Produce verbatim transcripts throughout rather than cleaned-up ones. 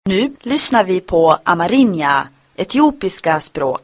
Nu lyssnar vi på Amarinja, etiopiska språk.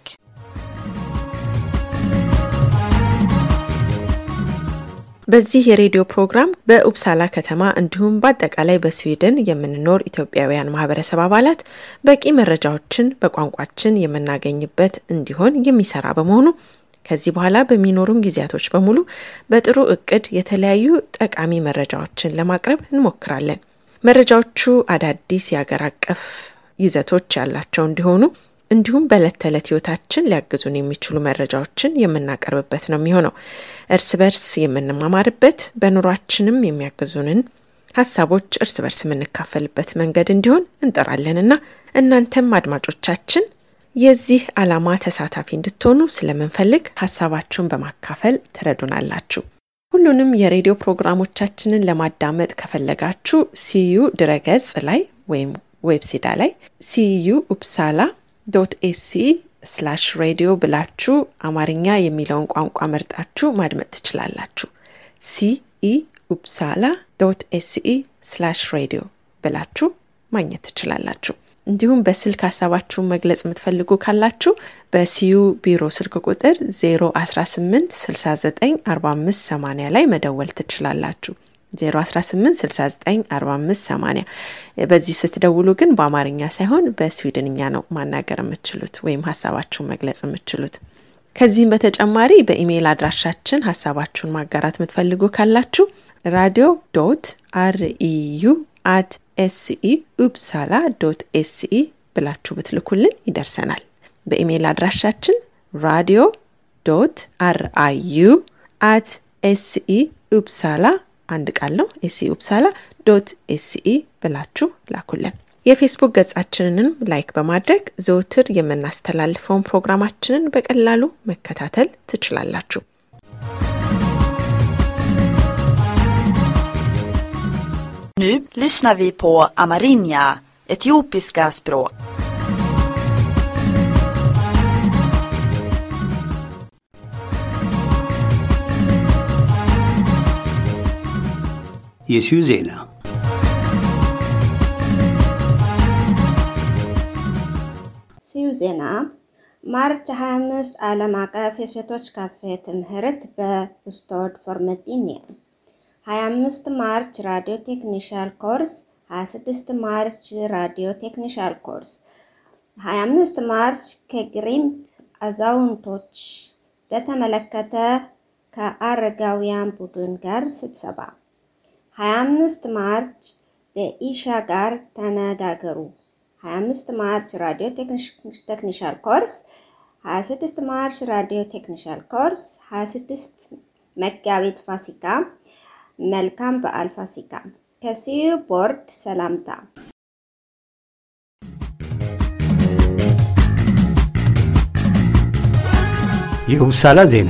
በዚህ የሬዲዮ ፕሮግራም በኡፕሳላ ከተማ እንዲሁም በአጠቃላይ በስዊድን የምንኖር ኢትዮጵያውያን ማህበረሰብ አባላት በቂ መረጃዎችን በቋንቋችን የምናገኝበት እንዲሆን የሚሰራ በመሆኑ ከዚህ በኋላ በሚኖሩን ጊዜያቶች በሙሉ በጥሩ እቅድ የተለያዩ ጠቃሚ መረጃዎችን ለማቅረብ እንሞክራለን። መረጃዎቹ አዳዲስ የአገር አቀፍ ይዘቶች ያላቸው እንዲሆኑ እንዲሁም በዕለት ተዕለት ህይወታችን ሊያግዙን የሚችሉ መረጃዎችን የምናቀርብበት ነው የሚሆነው። እርስ በርስ የምንማማርበት በኑሯችንም የሚያግዙንን ሐሳቦች እርስ በርስ የምንካፈልበት መንገድ እንዲሆን እንጠራለንና እናንተም አድማጮቻችን የዚህ ዓላማ ተሳታፊ እንድትሆኑ ስለምንፈልግ ሐሳባችሁን በማካፈል ትረዱናላችሁ። ሁሉንም የሬዲዮ ፕሮግራሞቻችንን ለማዳመጥ ከፈለጋችሁ ሲዩ ድረገጽ ላይ ወይም ዌብሳይት ላይ ሲዩ ኡፕሳላ ዶት ኤሲ ስላሽ ሬዲዮ ብላችሁ አማርኛ የሚለውን ቋንቋ መርጣችሁ ማድመጥ ትችላላችሁ። ሲኢ ኡፕሳላ ዶት ኤሲ ስላሽ ሬዲዮ ብላችሁ ማግኘት ትችላላችሁ። እንዲሁም በስልክ ሐሳባችሁን መግለጽ የምትፈልጉ ካላችሁ በሲዩ ቢሮ ስልክ ቁጥር ዜሮ አስራ ስምንት ስልሳ ዘጠኝ አርባ አምስት ሰማንያ ላይ መደወል ትችላላችሁ። ዜሮ አስራ ስምንት ስልሳ ዘጠኝ አርባ አምስት ሰማንያ በዚህ ስትደውሉ ግን በአማርኛ ሳይሆን በስዊድንኛ ነው ማናገር የምትችሉት ወይም ሐሳባችሁን መግለጽ የምትችሉት። ከዚህም በተጨማሪ በኢሜል አድራሻችን ሐሳባችሁን ማጋራት የምትፈልጉ ካላችሁ radio dot r e u at s e upsala dot s e ብላችሁ ብትልኩልን ይደርሰናል። በኢሜል አድራሻችን radio dot r i u at s e upsala አንድ ቃል ነው ኤስ ኢ ኡፕሳላ ዶት ኤስ ኢ ብላችሁ ላኩልን። የፌስቡክ ገጻችንንም ላይክ በማድረግ ዘውትር የምናስተላልፈውን ፕሮግራማችንን በቀላሉ መከታተል ትችላላችሁ። Nu lyssnar vi på Amarinja, etiopiska språk. የሲዩ ዜና ሲዩ ዜና ማርች ሃያ አምስት ዓለም አቀፍ የሴቶች ካፌ ትምህርት በስቶድ ፎርመቲኒያ ሃያ አምስት ማርች ራዲዮ ቴክኒሻል ኮርስ ሃያ ስድስት ማርች ራዲዮ ቴክኒሻል ኮርስ ሃያ አምስት ማርች ከግሪምፕ አዛውንቶች በተመለከተ ከአረጋውያን ቡድን ጋር ስብሰባ ሃያ አምስት ማርች በኢሻ ጋር ተነጋገሩ ሃያ አምስት ማርች ራዲዮ ቴክኒሻል ኮርስ ሃያ ስድስት ማርች ራዲዮ ቴክኒሻል ኮርስ ሃያ ስድስት መጋቢት ፋሲካ መልካም በዓል ፋሲካ ከሲዩ ቦርድ ሰላምታ የኡፕሳላ ዜና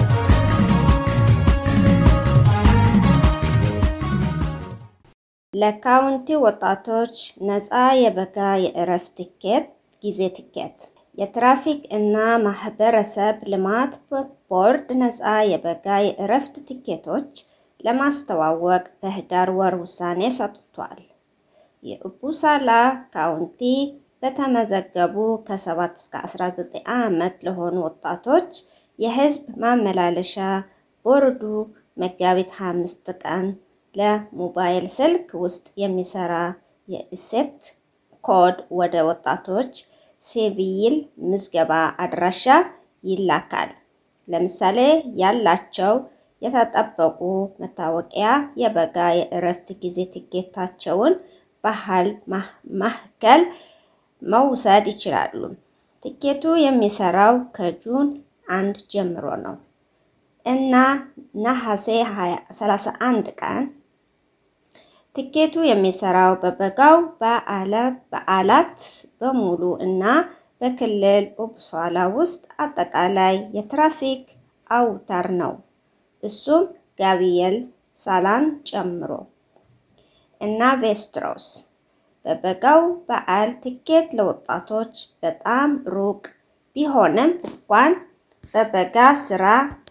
ለካውንቲ ወጣቶች ነፃ የበጋ የእረፍት ቲኬት ጊዜ ቲኬት የትራፊክ እና ማህበረሰብ ልማት ቦርድ ነፃ የበጋ የእረፍት ቲኬቶች ለማስተዋወቅ በህዳር ወር ውሳኔ ሰጥቷል። የኡፕሳላ ካውንቲ በተመዘገቡ ከሰባት እስከ አስራ ዘጠኝ ዓመት ለሆኑ ወጣቶች የህዝብ ማመላለሻ ቦርዱ መጋቢት ሃያ አምስት ቀን ለሞባይል ስልክ ውስጥ የሚሰራ የኢሴት ኮድ ወደ ወጣቶች ሲቪል ምዝገባ አድራሻ ይላካል። ለምሳሌ ያላቸው የተጠበቁ መታወቂያ የበጋ የእረፍት ጊዜ ቲኬታቸውን ባህል ማህከል መውሰድ ይችላሉ። ቲኬቱ የሚሰራው ከጁን አንድ ጀምሮ ነው እና ነሐሴ ሰላሳ አንድ ቀን ቲኬቱ የሚሰራው በበጋው በዓላት በሙሉ እና በክልል ኡፕሳላ ውስጥ አጠቃላይ የትራፊክ አውታር ነው። እሱም ጋቢየል ሳላን ጨምሮ እና ቬስትሮስ በበጋው በዓል ቲኬት ለወጣቶች በጣም ሩቅ ቢሆንም እንኳን በበጋ ስራ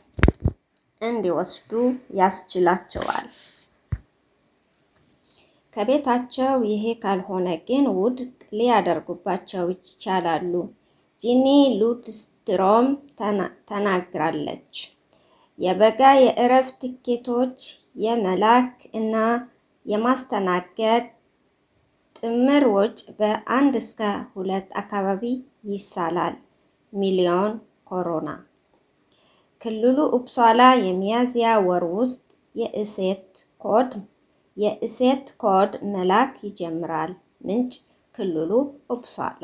እንዲወስዱ ያስችላቸዋል። ከቤታቸው ይሄ ካልሆነ ግን ውድቅ ሊያደርጉባቸው ይቻላሉ። ጂኒ ሉድስትሮም ተናግራለች። የበጋ የእረፍት ትኬቶች የመላክ እና የማስተናገድ ጥምር ወጪ በአንድ እስከ ሁለት አካባቢ ይሳላል ሚሊዮን ኮሮና። ክልሉ ኡፕሳላ የሚያዝያ ወር ውስጥ የእሴት ኮድ የእሴት ኮድ መላክ ይጀምራል። ምንጭ ክልሉ ኡፕሳላ።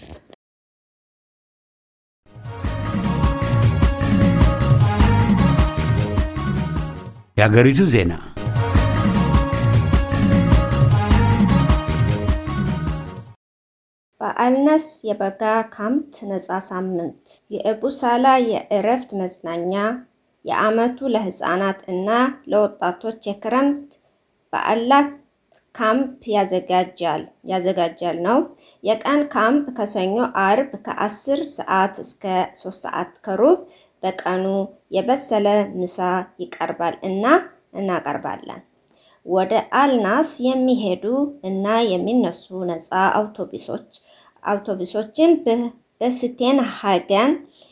የሀገሪቱ ዜና በአልናስ የበጋ ካምፕ ነፃ ሳምንት የኡፕሳላ የእረፍት መዝናኛ የዓመቱ ለህፃናት እና ለወጣቶች የክረምት በዓላት ካምፕ ያዘጋጃል ያዘጋጃል ነው። የቀን ካምፕ ከሰኞ አርብ ከ10 ሰዓት እስከ ሶስት ሰዓት ከሩብ በቀኑ የበሰለ ምሳ ይቀርባል እና እናቀርባለን። ወደ አልናስ የሚሄዱ እና የሚነሱ ነፃ አውቶቡሶች አውቶቡሶችን በስቴን ሃገን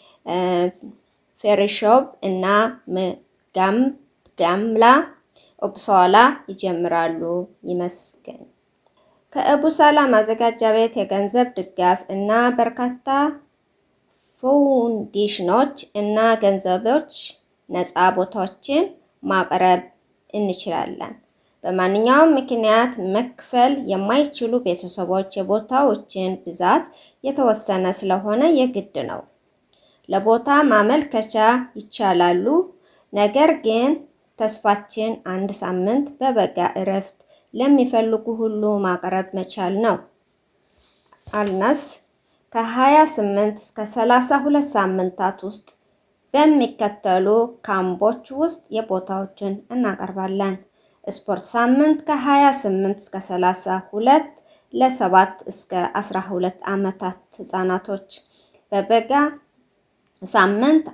ፌሪሾብ እና ጋምላ ኡፕሳላ ይጀምራሉ። ይመስገን። ከኡፕሳላ ማዘጋጃ ቤት የገንዘብ ድጋፍ እና በርካታ ፋውንዴሽኖች እና ገንዘቦች ነፃ ቦታዎችን ማቅረብ እንችላለን። በማንኛውም ምክንያት መክፈል የማይችሉ ቤተሰቦች የቦታዎችን ብዛት የተወሰነ ስለሆነ የግድ ነው። ለቦታ ማመልከቻ ይቻላሉ። ነገር ግን ተስፋችን አንድ ሳምንት በበጋ እረፍት ለሚፈልጉ ሁሉ ማቅረብ መቻል ነው። አልናስ ከ28 እስከ ሰላሳ ሁለት ሳምንታት ውስጥ በሚከተሉ ካምፖች ውስጥ የቦታዎችን እናቀርባለን። ስፖርት ሳምንት ከ28 እስከ ሰላሳ ሁለት ለሰባት እስከ አስራ ሁለት ዓመታት ህፃናቶች። በበጋ ሳምንት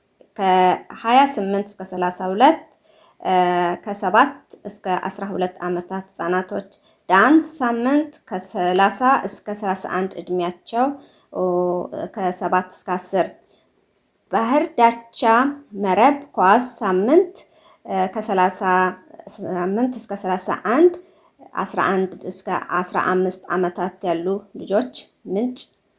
ከ28 እስከ ሰላሳ ሁለት ከሰባት እስከ አስራ ሁለት ዓመታት ህፃናቶች። ዳንስ ሳምንት ከ30 እስከ ሰላሳ አንድ እድሜያቸው ከሰባት እስከ አስር። ባህር ዳቻ መረብ ኳስ ሳምንት ከ38 እስከ ሰላሳ አንድ አስራ አንድ እስከ አስራ አምስት ዓመታት ያሉ ልጆች። ምንጭ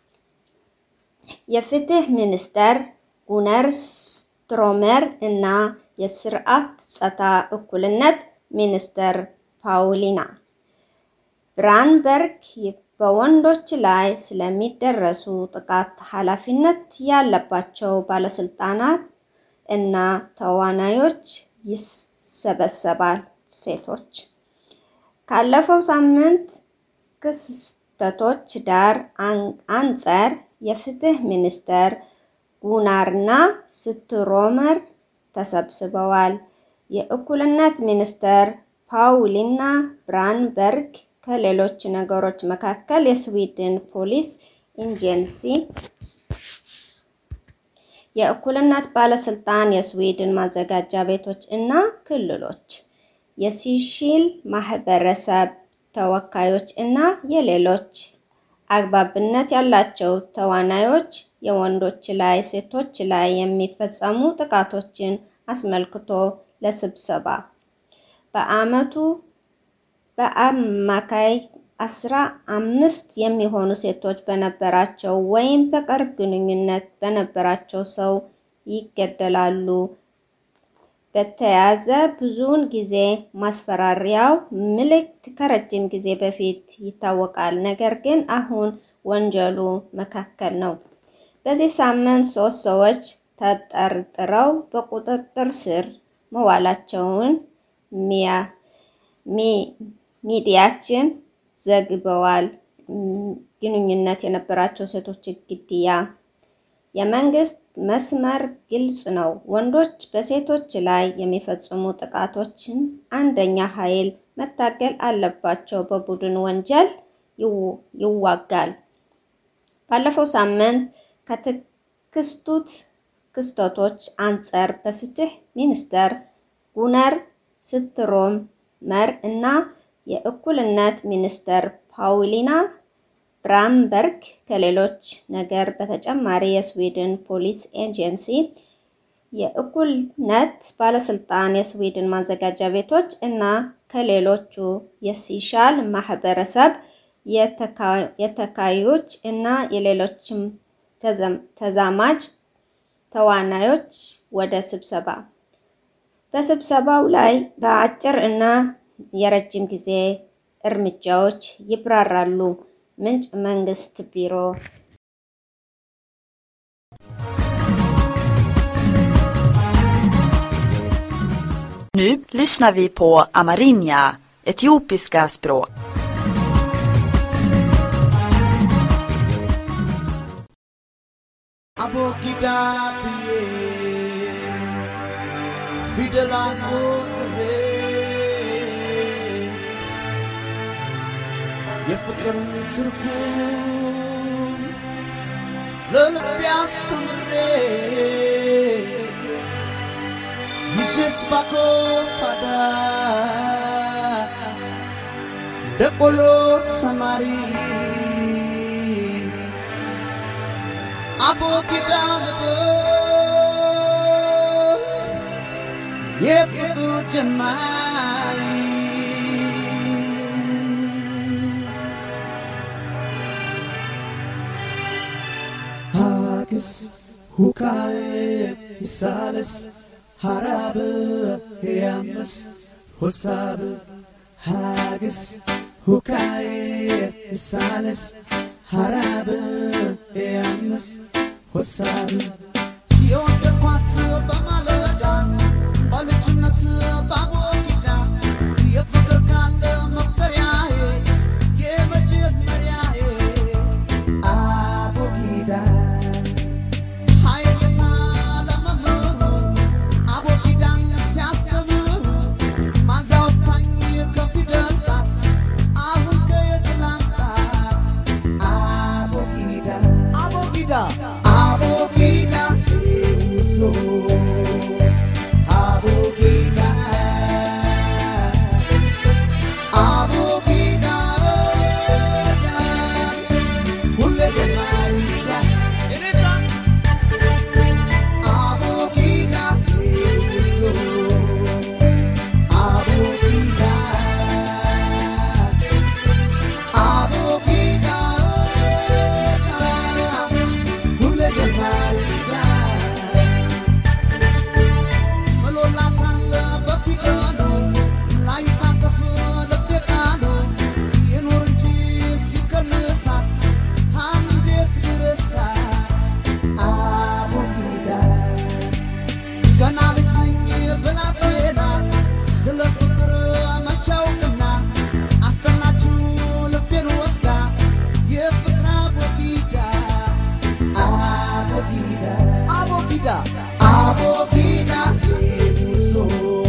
የፍትህ ሚኒስተር ጉነር ስትሮመር እና የስርዓት ጸጥታ እኩልነት ሚኒስተር ፓውሊና ብራንበርግ በወንዶች ላይ ስለሚደርሱ ጥቃት ኃላፊነት ያለባቸው ባለስልጣናት እና ተዋናዮች ይሰበሰባል። ሴቶች ካለፈው ሳምንት ክስተቶች ዳር አንጻር የፍትህ ሚኒስተር ጉናርና ስትሮመር ተሰብስበዋል። የእኩልነት ሚኒስተር ፓውሊና ብራንበርግ ከሌሎች ነገሮች መካከል የስዊድን ፖሊስ ኤጀንሲ፣ የእኩልነት ባለስልጣን፣ የስዊድን ማዘጋጃ ቤቶች እና ክልሎች፣ የሲቪል ማህበረሰብ ተወካዮች እና የሌሎች አግባብነት ያላቸው ተዋናዮች የወንዶች ላይ ሴቶች ላይ የሚፈጸሙ ጥቃቶችን አስመልክቶ ለስብሰባ በአመቱ በአማካይ አስራ አምስት የሚሆኑ ሴቶች በነበራቸው ወይም በቅርብ ግንኙነት በነበራቸው ሰው ይገደላሉ። በተያያዘ ብዙውን ጊዜ ማስፈራሪያው ምልክት ከረጅም ጊዜ በፊት ይታወቃል፣ ነገር ግን አሁን ወንጀሉ መካከል ነው። በዚህ ሳምንት ሶስት ሰዎች ተጠርጥረው በቁጥጥር ስር መዋላቸውን ሚዲያችን ዘግበዋል። ግንኙነት የነበራቸው ሴቶች ግድያ የመንግስት መስመር ግልጽ ነው። ወንዶች በሴቶች ላይ የሚፈጽሙ ጥቃቶችን አንደኛ ኃይል መታገል አለባቸው። በቡድን ወንጀል ይዋጋል። ባለፈው ሳምንት ከተከሰቱት ክስተቶች አንጻር በፍትህ ሚኒስተር ጉነር ስትሮመር እና የእኩልነት ሚኒስተር ፓውሊና ብራምበርግ ከሌሎች ነገር በተጨማሪ የስዊድን ፖሊስ ኤጀንሲ የእኩልነት ባለስልጣን የስዊድን ማዘጋጃ ቤቶች እና ከሌሎቹ የሲሻል ማህበረሰብ የተካዮች እና የሌሎችም ተዛማጅ ተዋናዮች ወደ ስብሰባ በስብሰባው ላይ በአጭር እና የረጅም ጊዜ እርምጃዎች ይብራራሉ። ምንጭ መንግስት ቢሮ Nu lyssnar vi på Amarinja, etiopiska språk. Abokida biye fidelano tre የፍቅር ትርጉም ለልብ ያስተምሬ ይዤስ ባኮፋዳ ደቆሎ ተማሪ አቦጊዳ ልብ የፍቅር ጀማሪ ሁካይ ይሳለስ ሐራብ ያምስ ሆሳብ ሃግስ ሁካይ ይሳለስ ሐራብ ያምስ ሆሳብ የወደኳት በማለዳ ባልጅነት ባቦጊዳ የፍቅር ካለ መቁጠሪያዬ የመጀመሪያዬ አቦጊዳ Abogida, so Abogida, Abogida, Hulle de Maria, Abogida, so Abogida, Abogida. Abogida, so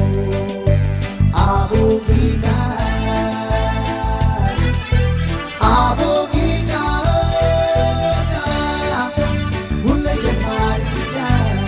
Abogida, Abogida, Hulle de Maria.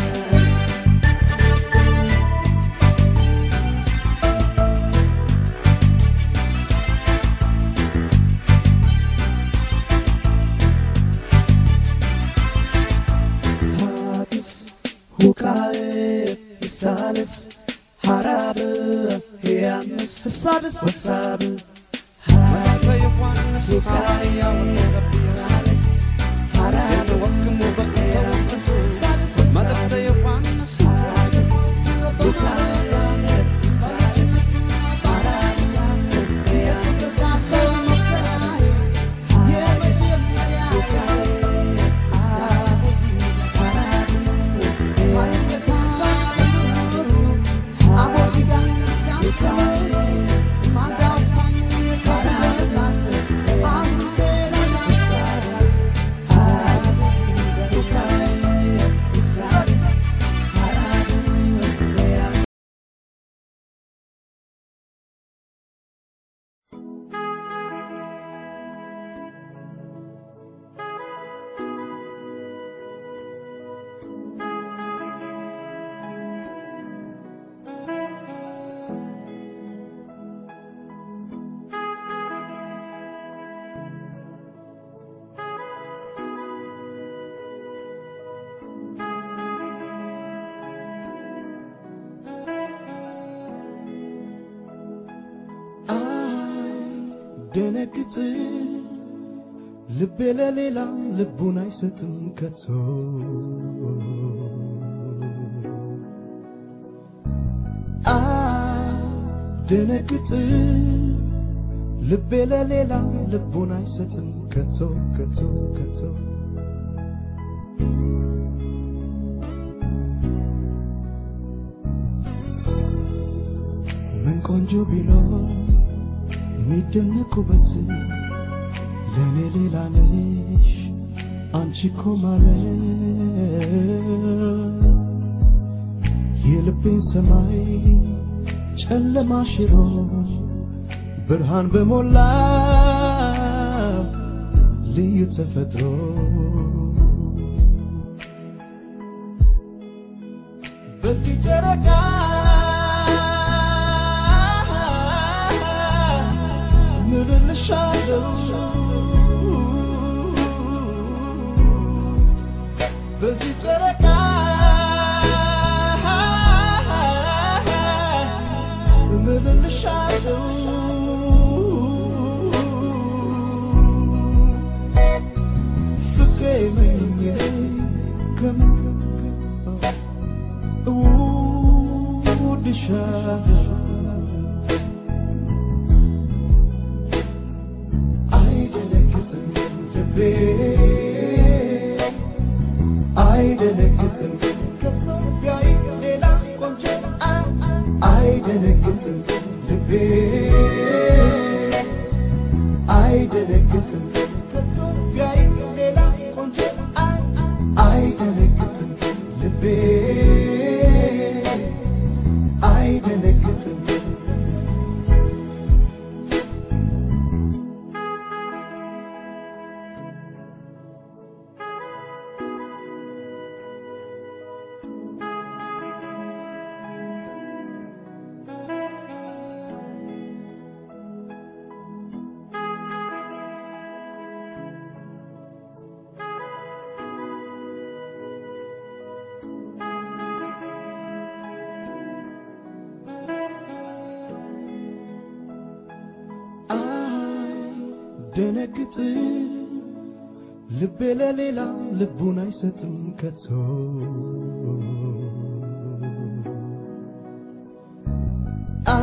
ሁካይ ይሳለስ ሐራብ ያምስ ሳልስ ወሳብ ሐራብ የኳንስ ሁካይ ያምስ ሳልስ ሐራብ ወክሙ በከተው ሳልስ መለፍተ የኳንስ ሳልስ ሁካይ ሳልስ ሐራብ ያምስ ሳልስ የመጀመሪያ Abogida, ደነግጥ ልቤ ለሌላ ልቡን አይሰጥም ከቶ አ ደነግጥ ልቤ ለሌላ ልቡን አይሰጥም ከቶ ከቶ ከቶ ምን ቆንጆ ቢኖር ሚደነቁበት ለኔ ሌላ ነሽ አንቺ እኮ ማለት የልቤን ሰማይ ጨለማ ሽሮ ብርሃን በሞላ ልዩ ተፈጥሮ በዚህ ጨረቃ ምልልሻለሁ በዚህ ጨረቃ ምልልሻለሁ ፍቅሬ መኝኜ ከምከከ ውድሻለሁ አይደነግጥም ከኢትዮጵያዊ ሌላ ቆንጆ አይደነግጥም ልቤ አይደነግጥም ከኢትዮጵያዊ ሌላ ቆንጆ አይደነግጥም ልቤ አይደነግጥም ደነግጥ ልቤ ለሌላ ልቡን አይሰጥም ከቶ አ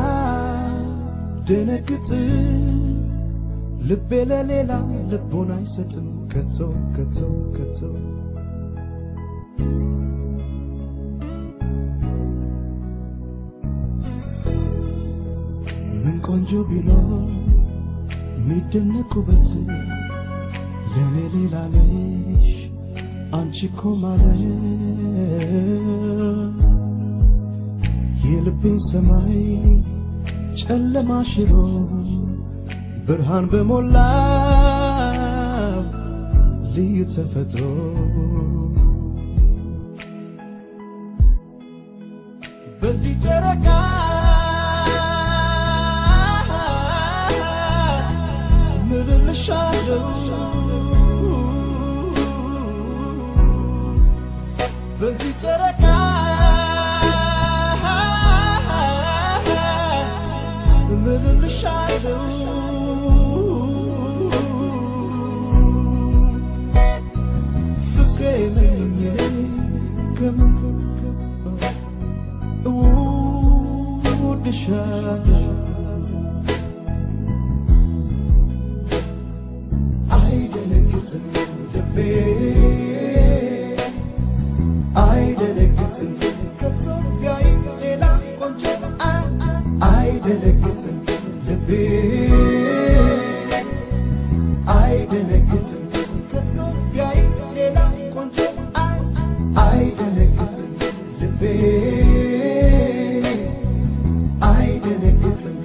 ደነግጥ ልቤ ለሌላ ልቡን አይሰጥም ከቶ ከቶ ከቶ ምን ቆንጆ ቢኖር ሚደነቁበት ለኔ ሌላ ነሽ አንቺ እኮ ማለት የልቤን ሰማይ ጨለማ ሽሮ ብርሃን በሞላ ልዩ ተፈጥሮ በዚህ ጨረቃ ምልልሻለሁ በዚህ ጨረቃ ምልልሻለሁ ፍቅሬ መኝኜ ከምከከ ውድሻለሁ አይደነግጥም ልቤ አይደነግጥም ከኢትዮጵያዊ ሌላ ቆንጆ አይደነግጥም ልቤ አይደነግጥም ከኢትዮጵያዊ ሌላ ቆንጆ አይደነግጥም ልቤ አይደነግጥም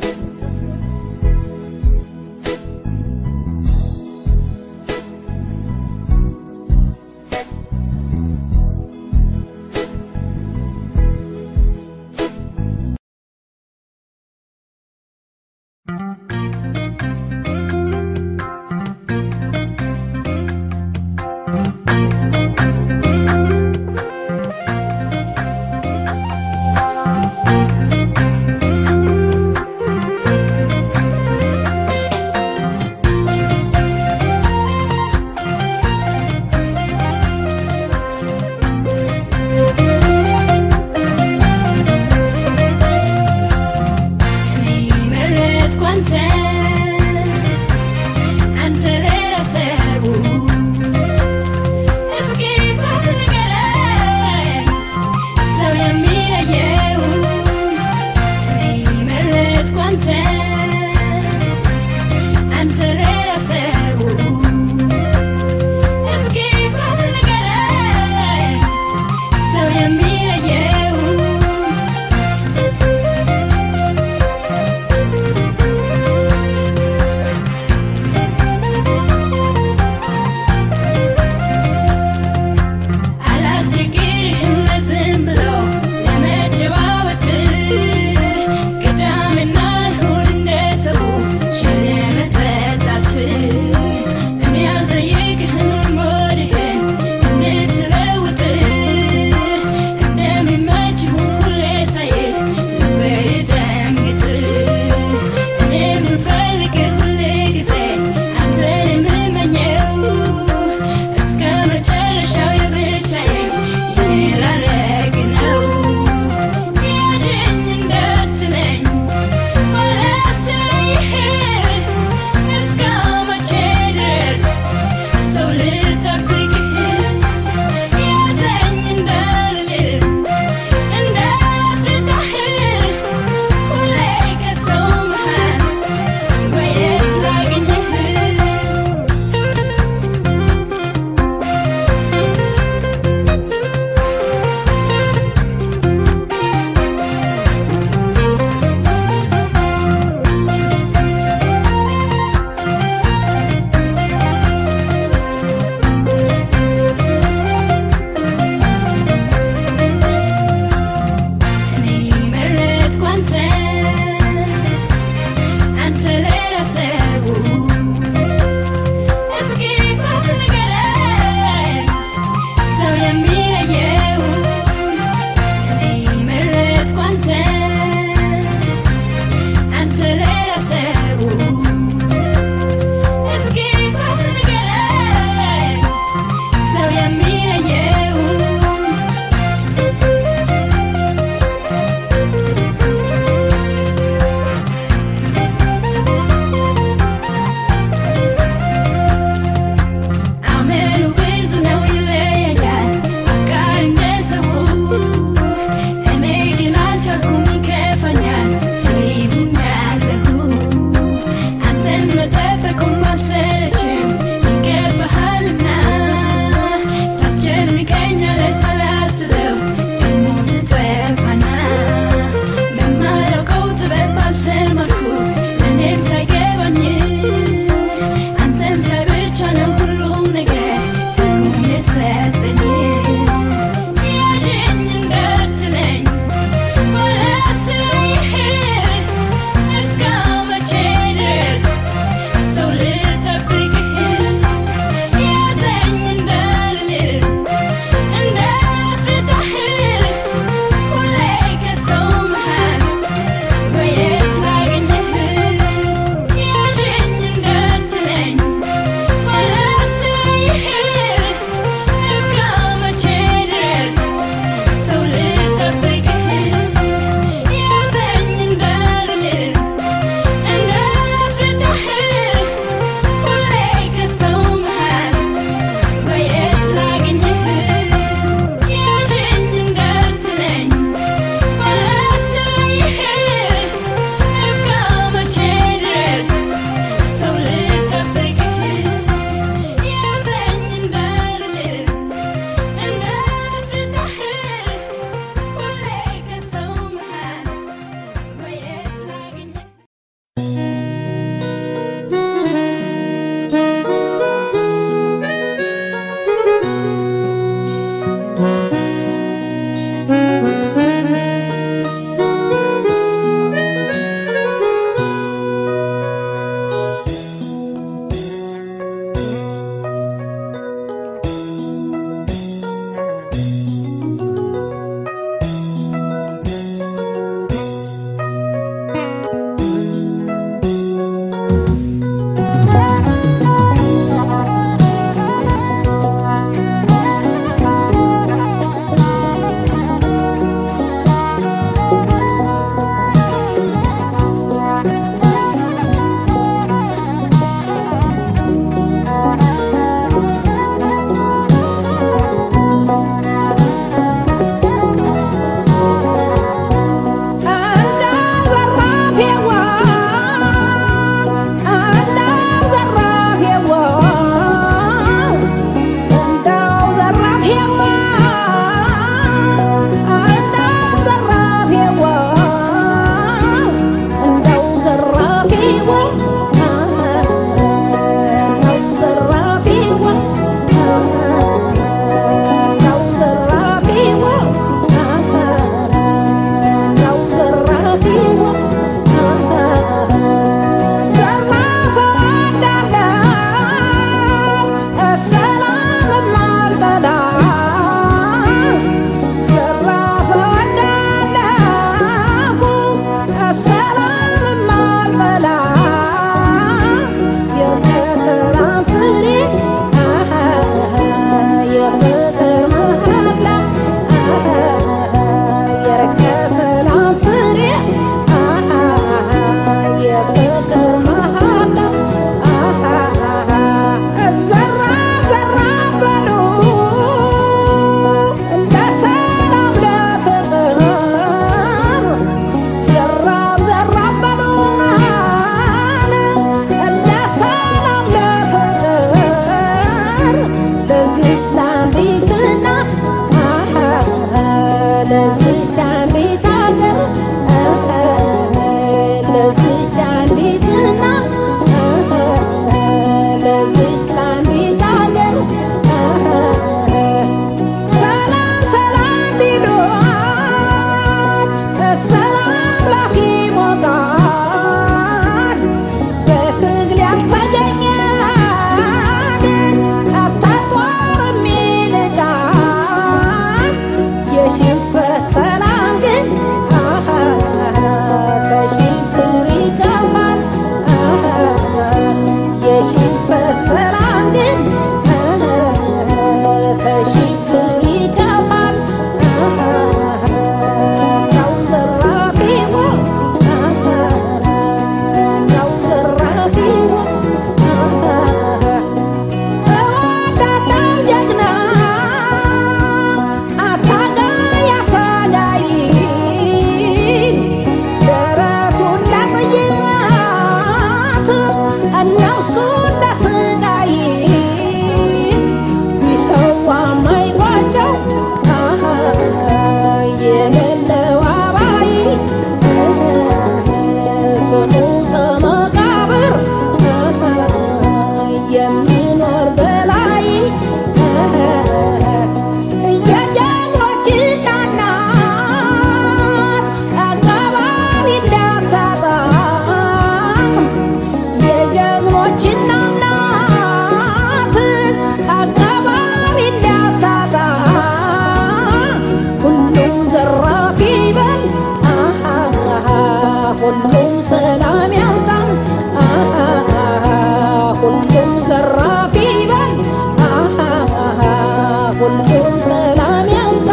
ሁሉም ሰላም ያምጣ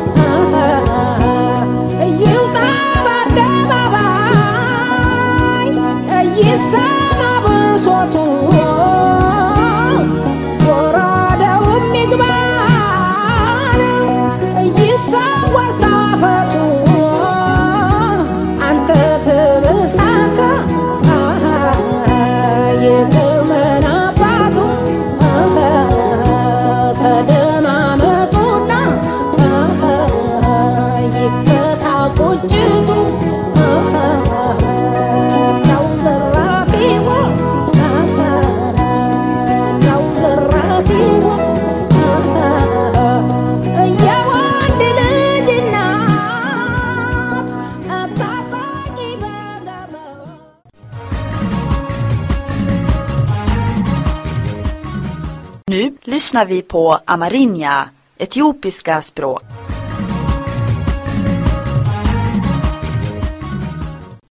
ይውጣ በአደባባይ ይሰማ ብሶቱ ጎራዴውም ይግባ ይሰወር ታፈቱ አንተ ትብሳታ የግርመን አባቱ ተደማመጡና ይፈታ ቁጭቱ ነው ዘራፊው ነው ዘራፊው የወንድ ልጅ እናት ታጣቂ በገመ Nu lyssnar vi på Amarinja, etiopiska språk.